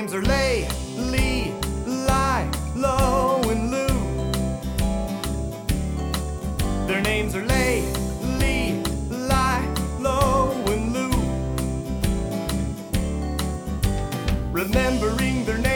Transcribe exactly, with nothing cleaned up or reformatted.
names are Lay, Lee, Lie, Lo, and Lou. Their names are Lay, Lee, Lie, Lo, and Lou. Remembering their names